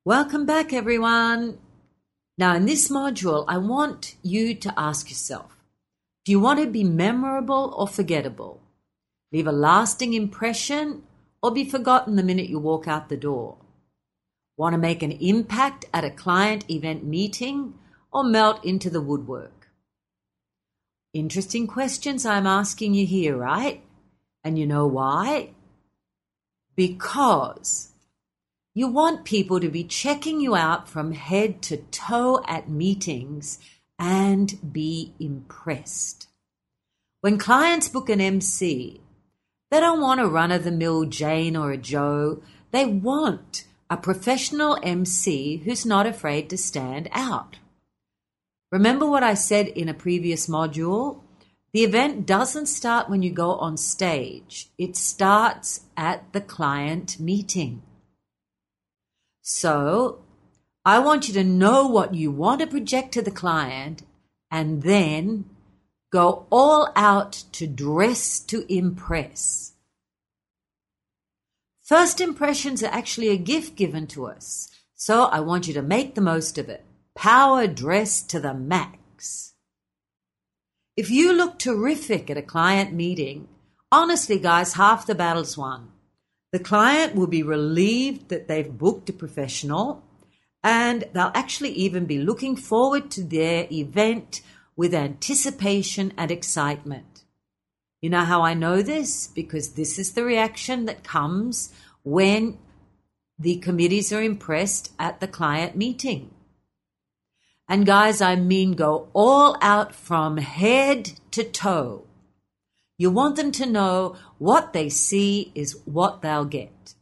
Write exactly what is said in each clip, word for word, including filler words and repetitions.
Welcome back, everyone. Now, in this module, I want you to ask yourself, do you want to be memorable or forgettable? Leave a lasting impression or be forgotten the minute you walk out the door? Want to make an impact at a client event meeting or melt into the woodwork? Interesting questions I'm asking you here, right? And you know why? Because you want people to be checking you out from head to toe at meetings and be impressed. When clients book an M C, they don't want a run-of-the-mill Jane or a Joe. They want a professional M C who's not afraid to stand out. Remember what I said in a previous module? The event doesn't start when you go on stage. It starts at the client meeting. So, I want you to know what you want to project to the client and then go all out to dress to impress. First impressions are actually a gift given to us, so I want you to make the most of it. Power dress to the max. If you look terrific at a client meeting, honestly, guys, half the battle's won. The client will be relieved that they've booked a professional, and they'll actually even be looking forward to their event with anticipation and excitement. You know how I know this? Because this is the reaction that comes when the committees are impressed at the client meeting. And guys, I mean go all out from head to toe. You want them to know what they see is what they'll get.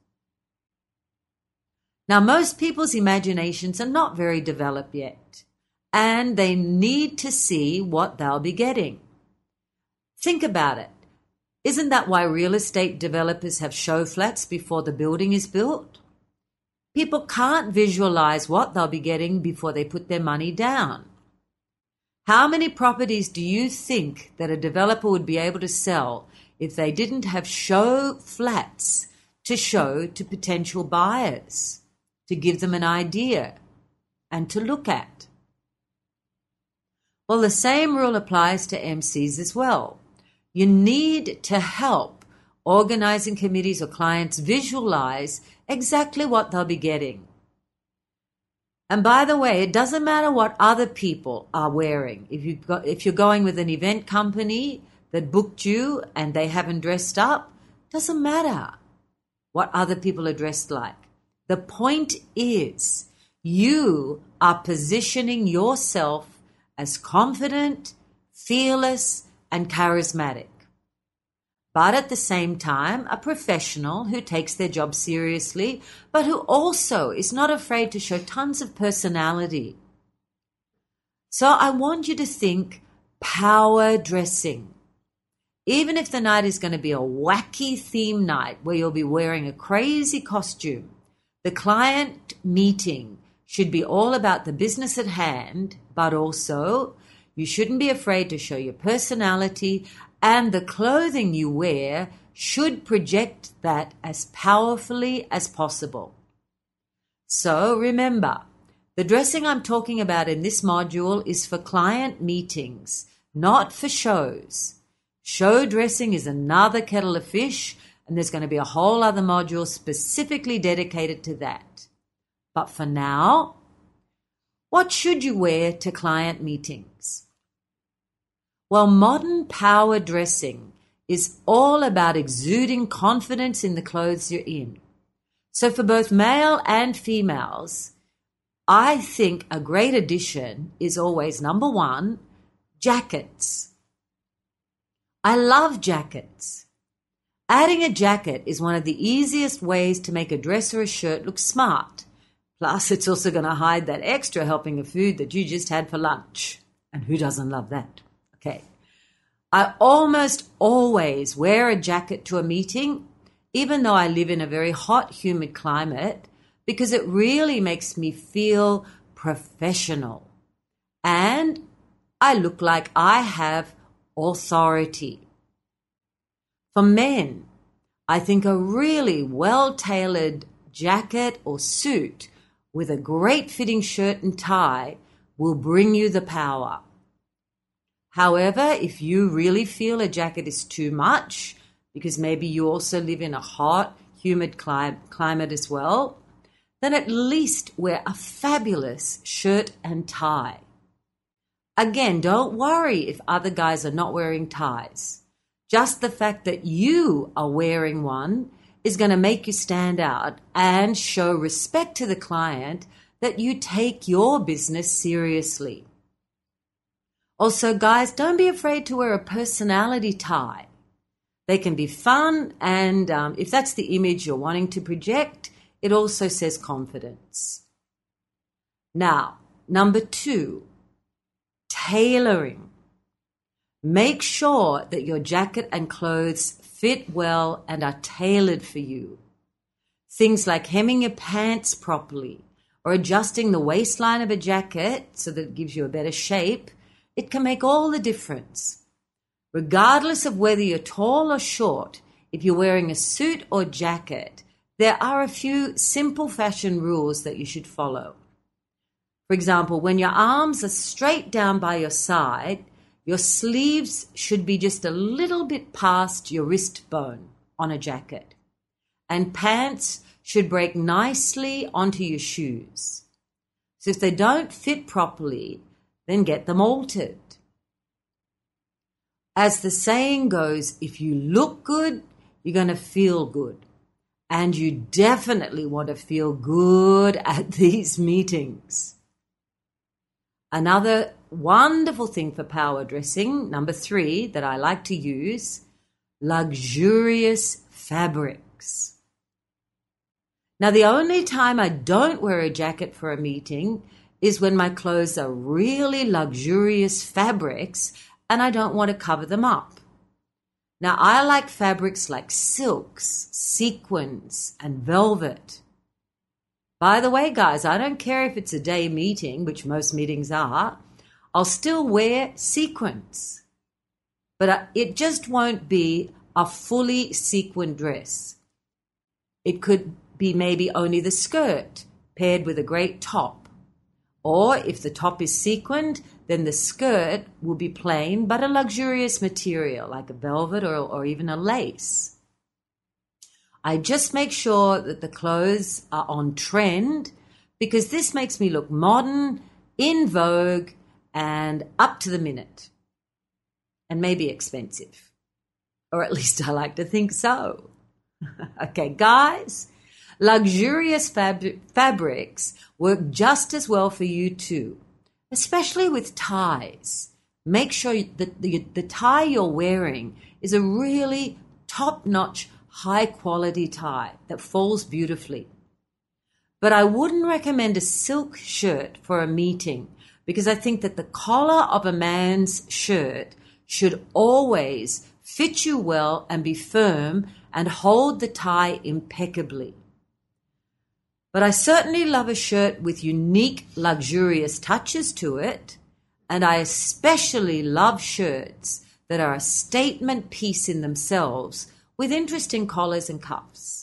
Now, most people's imaginations are not very developed yet, and they need to see what they'll be getting. Think about it. Isn't that why real estate developers have show flats before the building is built? People can't visualize what they'll be getting before they put their money down. How many properties do you think that a developer would be able to sell if they didn't have show flats to show to potential buyers, to give them an idea and to look at? Well, the same rule applies to M Cs as well. You need to help organizing committees or clients visualize exactly what they'll be getting. And by the way, it doesn't matter what other people are wearing. If you've got, if you're going with an event company that booked you and they haven't dressed up, doesn't matter what other people are dressed like. The point is, you are positioning yourself as confident, fearless, and charismatic. But at the same time, a professional who takes their job seriously, but who also is not afraid to show tons of personality. So I want you to think power dressing. Even if the night is going to be a wacky theme night where you'll be wearing a crazy costume, the client meeting should be all about the business at hand, but also you shouldn't be afraid to show your personality, and the clothing you wear should project that as powerfully as possible. So remember, the dressing I'm talking about in this module is for client meetings, not for shows. Show dressing is another kettle of fish, and there's going to be a whole other module specifically dedicated to that. But for now, what should you wear to client meetings? Well, modern power dressing is all about exuding confidence in the clothes you're in. So for both male and females, I think a great addition is always, number one, jackets. I love jackets. Adding a jacket is one of the easiest ways to make a dress or a shirt look smart. Plus, it's also going to hide that extra helping of food that you just had for lunch. And who doesn't love that? Okay. I almost always wear a jacket to a meeting, even though I live in a very hot, humid climate, because it really makes me feel professional. And I look like I have authority. For men, I think a really well-tailored jacket or suit with a great fitting shirt and tie will bring you the power. However, if you really feel a jacket is too much, because maybe you also live in a hot, humid clim- climate as well, then at least wear a fabulous shirt and tie. Again, don't worry if other guys are not wearing ties. Just the fact that you are wearing one is going to make you stand out and show respect to the client that you take your business seriously. Also, guys, don't be afraid to wear a personality tie. They can be fun, and um, if that's the image you're wanting to project, it also says confidence. Now, number two, tailoring. Make sure that your jacket and clothes fit well and are tailored for you. Things like hemming your pants properly or adjusting the waistline of a jacket so that it gives you a better shape, it can make all the difference. Regardless of whether you're tall or short, if you're wearing a suit or jacket, there are a few simple fashion rules that you should follow. For example, when your arms are straight down by your side, your sleeves should be just a little bit past your wrist bone on a jacket. And pants should break nicely onto your shoes. So if they don't fit properly, then get them altered. As the saying goes, if you look good, you're going to feel good. And you definitely want to feel good at these meetings. Another wonderful thing for power dressing, number three, that I like to use, luxurious fabrics. Now, the only time I don't wear a jacket for a meeting is when my clothes are really luxurious fabrics and I don't want to cover them up. Now, I like fabrics like silks, sequins, and velvet. By the way, guys, I don't care if it's a day meeting, which most meetings are, I'll still wear sequins. But it just won't be a fully sequined dress. It could be maybe only the skirt paired with a great top. Or if the top is sequined, then the skirt will be plain but a luxurious material like a velvet or, or even a lace. I just make sure that the clothes are on trend because this makes me look modern, in vogue, and up to the minute. And maybe expensive. Or at least I like to think so. Okay, guys, luxurious fab- fabrics work just as well for you too, especially with ties. Make sure that the, the tie you're wearing is a really top-notch, high-quality tie that falls beautifully. But I wouldn't recommend a silk shirt for a meeting because I think that the collar of a man's shirt should always fit you well and be firm and hold the tie impeccably. But I certainly love a shirt with unique, luxurious touches to it, and I especially love shirts that are a statement piece in themselves with interesting collars and cuffs.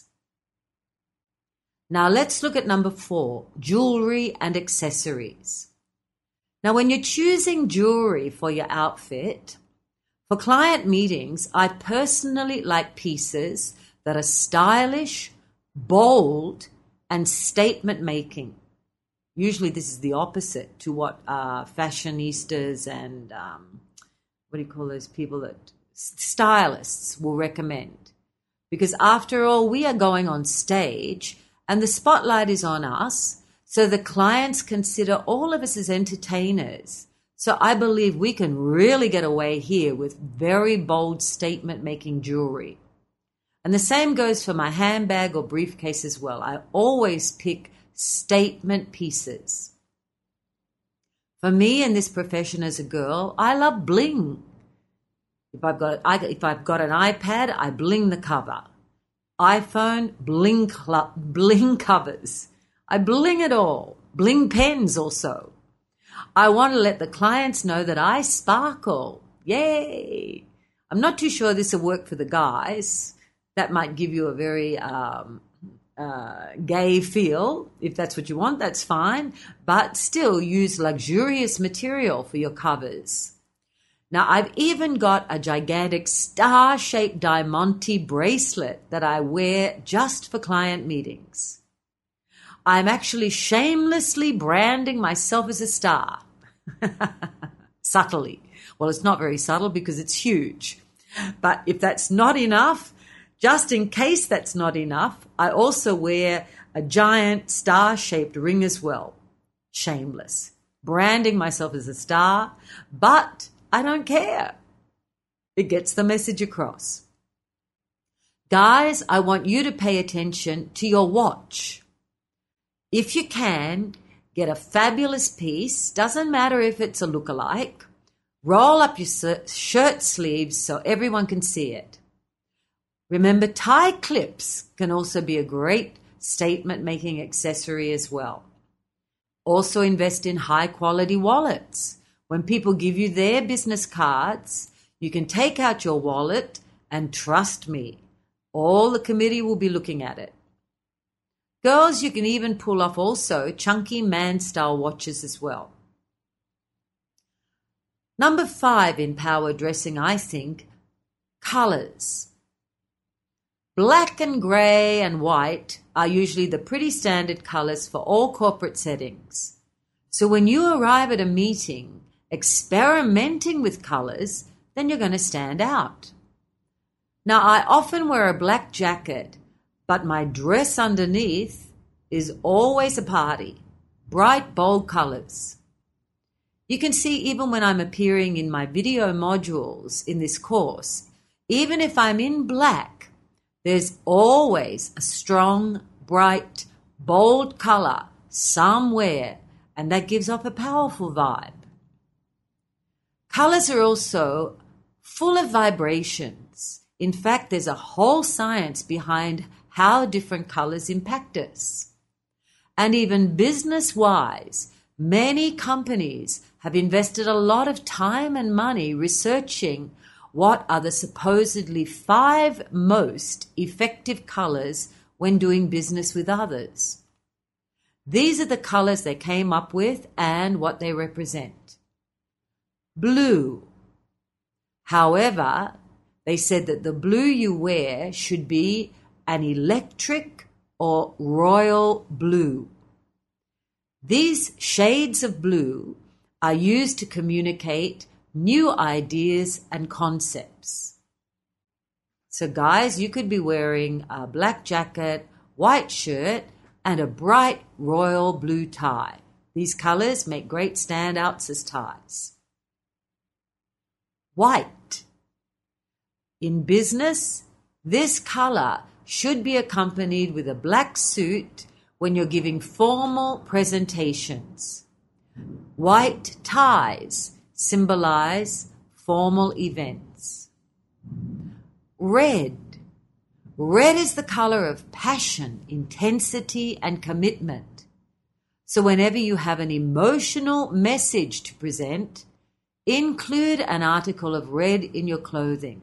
Now let's look at number four, jewelry and accessories. Now when you're choosing jewelry for your outfit, for client meetings, I personally like pieces that are stylish, bold, and statement-making. Usually this is the opposite to what uh, fashionistas and, um, what do you call those people that, stylists will recommend. Because after all, we are going on stage and the spotlight is on us, so the clients consider all of us as entertainers. So I believe we can really get away here with very bold statement-making jewelry. And the same goes for my handbag or briefcase as well. I always pick statement pieces. For me in this profession as a girl, I love bling. If I've got I, if I've got an iPad, I bling the cover. iPhone, bling cl- bling covers. I bling it all. Bling pens also. I want to let the clients know that I sparkle. Yay! I'm not too sure this will work for the guys. That might give you a very um, uh, gay feel. If that's what you want, that's fine. But still use luxurious material for your covers. Now, I've even got a gigantic star-shaped Diamante bracelet that I wear just for client meetings. I'm actually shamelessly branding myself as a star. Subtly. Well, it's not very subtle because it's huge. But if that's not enough, just in case that's not enough, I also wear a giant star-shaped ring as well. Shameless. Branding myself as a star, but I don't care. It gets the message across. Guys, I want you to pay attention to your watch. If you can, get a fabulous piece, doesn't matter if it's a lookalike, roll up your shirt sleeves so everyone can see it. Remember, tie clips can also be a great statement-making accessory as well. Also invest in high-quality wallets. When people give you their business cards, you can take out your wallet and trust me, all the committee will be looking at it. Girls, you can even pull off also chunky man-style watches as well. Number five in power dressing, I think, colors. Black and grey and white are usually the pretty standard colors for all corporate settings. So when you arrive at a meeting experimenting with colors, then you're going to stand out. Now, I often wear a black jacket, but my dress underneath is always a party, bright, bold colors. You can see even when I'm appearing in my video modules in this course, even if I'm in black, there's always a strong, bright, bold color somewhere, and that gives off a powerful vibe. Colors are also full of vibrations. In fact, there's a whole science behind how different colors impact us. And even business-wise, many companies have invested a lot of time and money researching what are the supposedly five most effective colors when doing business with others. These are the colors they came up with and what they represent. Blue. However, they said that the blue you wear should be an electric or royal blue. These shades of blue are used to communicate new ideas and concepts. So guys, you could be wearing a black jacket, white shirt, and a bright royal blue tie. These colors make great standouts as ties. White. In business, this color should be accompanied with a black suit when you're giving formal presentations. White ties symbolize formal events. Red. Red is the color of passion, intensity, and commitment. So whenever you have an emotional message to present, include an article of red in your clothing.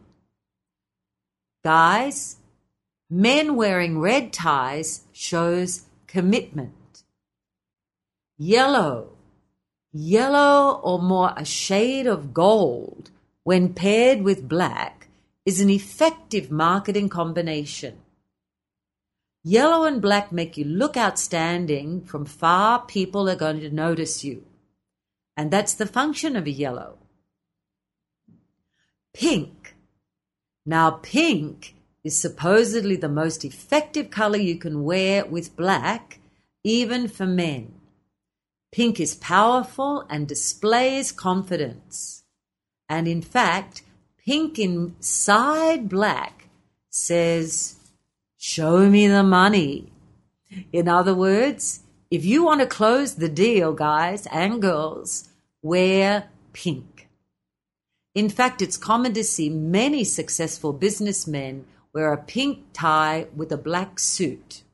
Guys, men wearing red ties shows commitment. Yellow. Yellow, or more a shade of gold, when paired with black, is an effective marketing combination. Yellow and black make you look outstanding. From far, people are going to notice you. And that's the function of a yellow. Pink. Now, pink is supposedly the most effective color you can wear with black, even for men. Pink is powerful and displays confidence. And in fact, pink inside black says, "Show me the money." In other words, if you want to close the deal, guys and girls, wear pink. In fact, it's common to see many successful businessmen wear a pink tie with a black suit.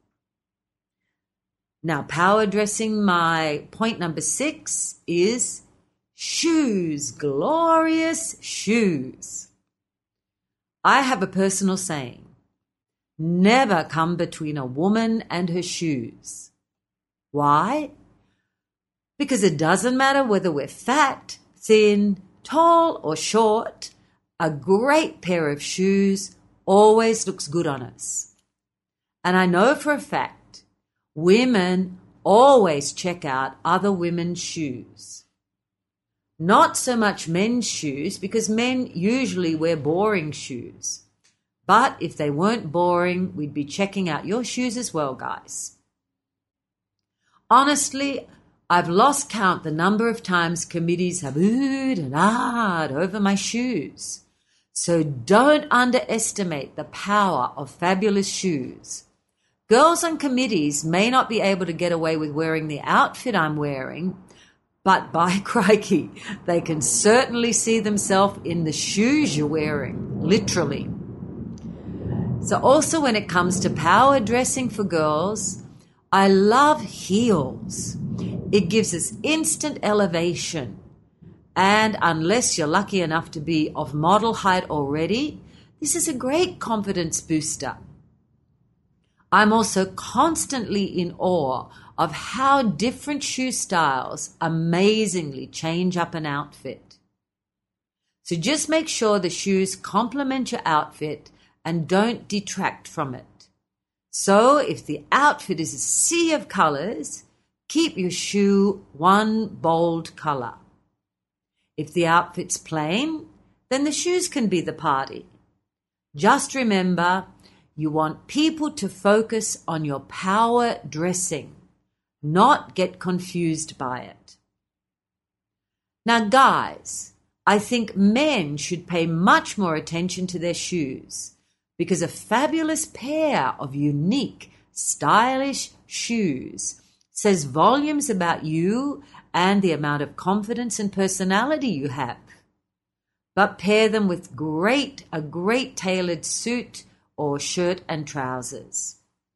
Now, power dressing, my point number six is shoes, glorious shoes. I have a personal saying. never come between a woman and her shoes. Why? Because it doesn't matter whether we're fat, thin, tall, or short, a great pair of shoes always looks good on us. And I know for a fact, women always check out other women's shoes. Not so much men's shoes, because men usually wear boring shoes. But if they weren't boring, we'd be checking out your shoes as well, guys. Honestly, I've lost count the number of times committees have oohed and ahed over my shoes. So don't underestimate the power of fabulous shoes. Girls on committees may not be able to get away with wearing the outfit I'm wearing, but by crikey, they can certainly see themselves in the shoes you're wearing, literally. So also when it comes to power dressing for girls, I love heels. It gives us instant elevation. And unless you're lucky enough to be of model height already, this is a great confidence booster. I'm also constantly in awe of how different shoe styles amazingly change up an outfit. So just make sure the shoes complement your outfit and don't detract from it. So if the outfit is a sea of colors, keep your shoe one bold color. If the outfit's plain, then the shoes can be the party. Just remember, you want people to focus on your power dressing, not get confused by it. Now, guys, I think men should pay much more attention to their shoes, because a fabulous pair of unique, stylish shoes says volumes about you and the amount of confidence and personality you have. But pair them with great, a great tailored suit or shirt and trousers.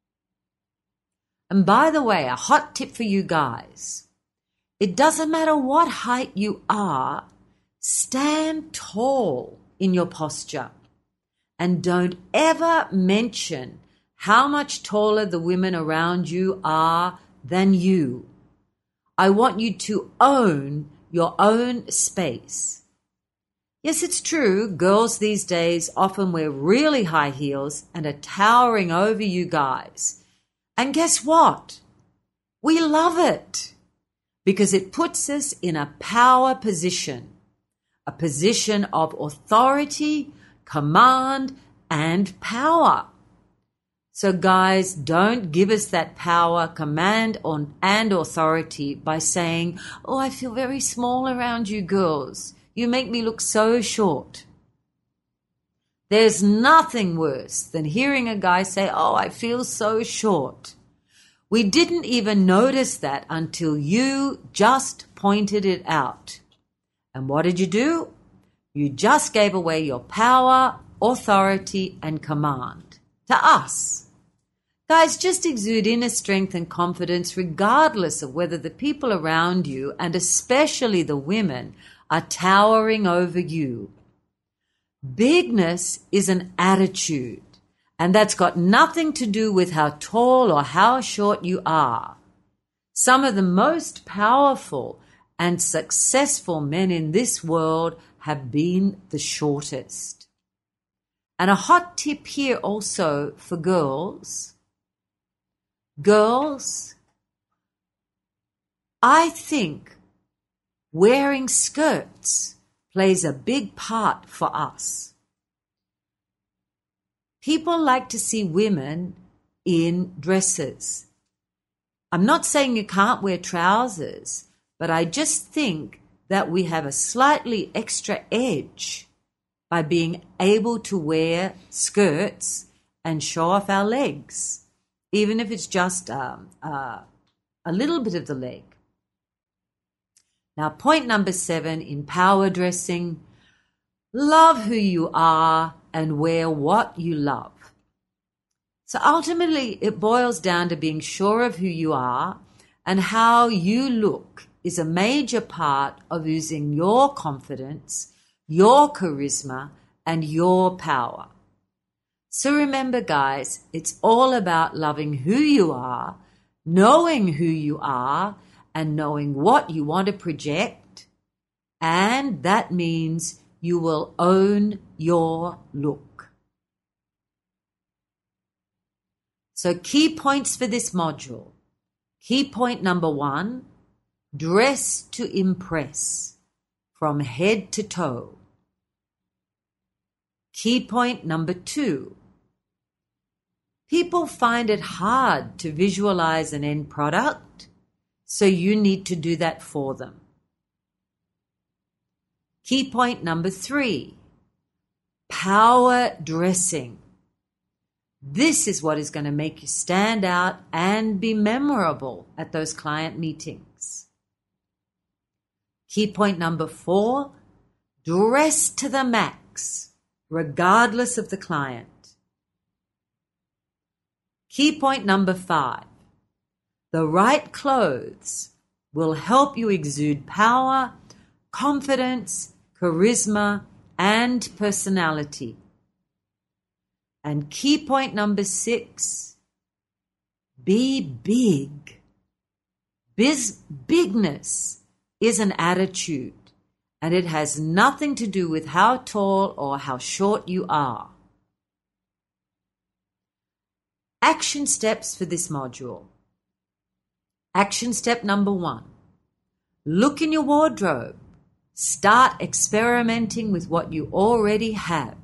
And by the way, a hot tip for you guys. It doesn't matter what height you are, stand tall in your posture. And don't ever mention how much taller the women around you are than you. I want you to own your own space. Yes, it's true, girls these days often wear really high heels and are towering over you guys. And guess what? We love it because it puts us in a power position, a position of authority, command, and power. So guys, don't give us that power, command, and authority by saying, oh, I feel very small around you girls. You make me look so short. There's nothing worse than hearing a guy say, oh, I feel so short. We didn't even notice that until you just pointed it out. And what did you do? You just gave away your power, authority, and command to us. Guys, just exude inner strength and confidence regardless of whether the people around you, and especially the women, are towering over you. Bigness is an attitude, and that's got nothing to do with how tall or how short you are. Some of the most powerful and successful men in this world have been the shortest. And a hot tip here also for girls. Girls, I think wearing skirts plays a big part for us. People like to see women in dresses. I'm not saying you can't wear trousers, but I just think that we have a slightly extra edge by being able to wear skirts and show off our legs, even if it's just um, uh, a little bit of the leg. Now, point number seven in power dressing, love who you are and wear what you love. So ultimately, it boils down to being sure of who you are, and how you look is a major part of using your confidence, your charisma, and your power. So remember, guys, it's all about loving who you are, knowing who you are, and knowing what you want to project. And that means you will own your look. So key points for this module. Key point number one, dress to impress from head to toe. Key point number two, people find it hard to visualize an end product, so you need to do that for them. Key point number three, power dressing. This is what is going to make you stand out and be memorable at those client meetings. Key point number four, dress to the max, regardless of the client. Key point number five, the right clothes will help you exude power, confidence, charisma, and personality. And key point number six, be big. Biz, bigness is an attitude, and it has nothing to do with how tall or how short you are. Action steps for this module. Action step number one, look in your wardrobe. Start experimenting with what you already have.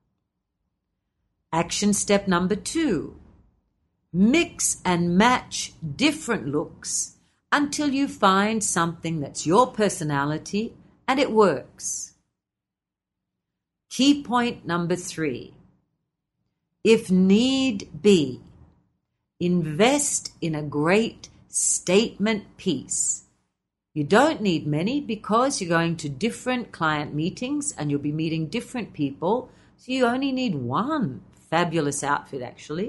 Action step number two, mix and match different looks until you find something that's your personality and it works. Key point number three, if need be, invest in a great statement piece. You don't need many because you're going to different client meetings and you'll be meeting different people, so you only need one fabulous outfit actually.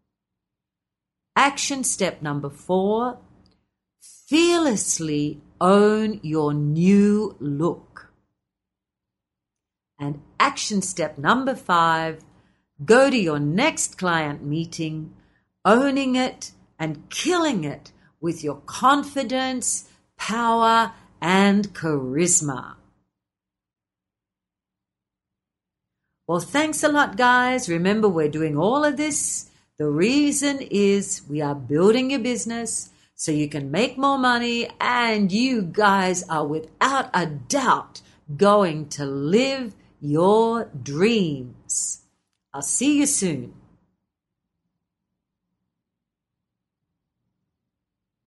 Action step number four, fearlessly own your new look. And action step number five, go to your next client meeting, owning it and killing it with your confidence, power, and charisma. Well, thanks a lot, guys. Remember, we're doing all of this. The reason is we are building your business so you can make more money, and you guys are without a doubt going to live your dreams. I'll see you soon.